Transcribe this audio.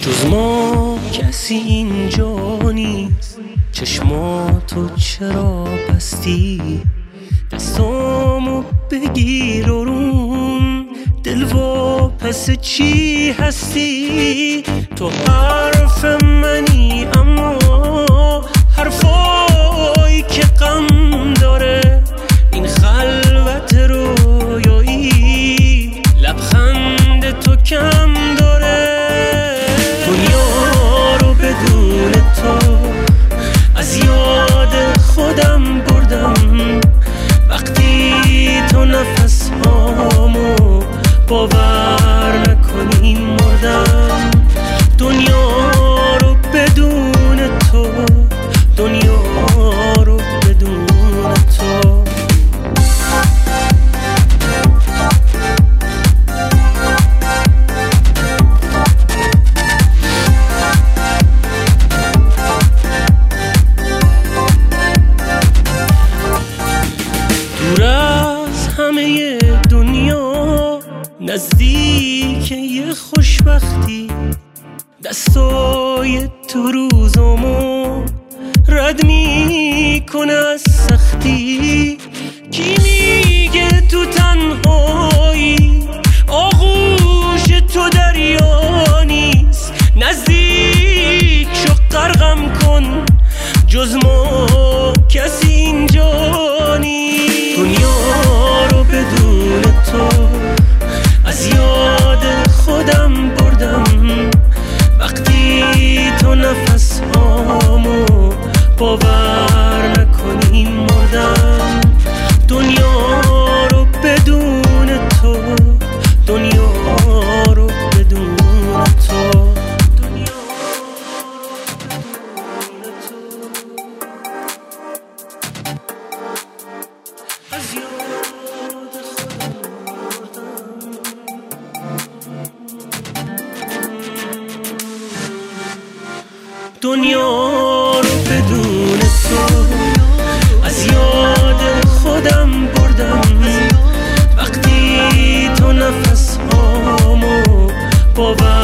جز ما کسی اینجا نیست، چشماتو چرا بستی؟ دستامو بگیر و روم دل و پس چی هستی؟ تو حرف منی اما حرفایی که غم داره، این خلوت رویایی لبخند تو کم داره. دنیا رو بدون تو از یاد خودم بردم، وقتی تو نفس هامو باور نکنی مردم. دنیا رو بدون تو، دنیا رو بدون تو. دور از همه دنیا نزدیک یه خوشبختی، دستای تو روزامو رد میکنه از سختی. کی میگه تو تنهایی آغوش تو دریا نیست؟ نزدیک شو غرقم کن، جز ما کسی اینجا نیست. دنیا رو بدون تو از یاد خودم بردم، وقتی تو نفس هامو باور نکنی مردم. دنیا رو بدون تو، دنیا رو بدون تو. از یاد دنیا رو بدون تو از یاد خودم بردم، وقتی تو نفس هامو باور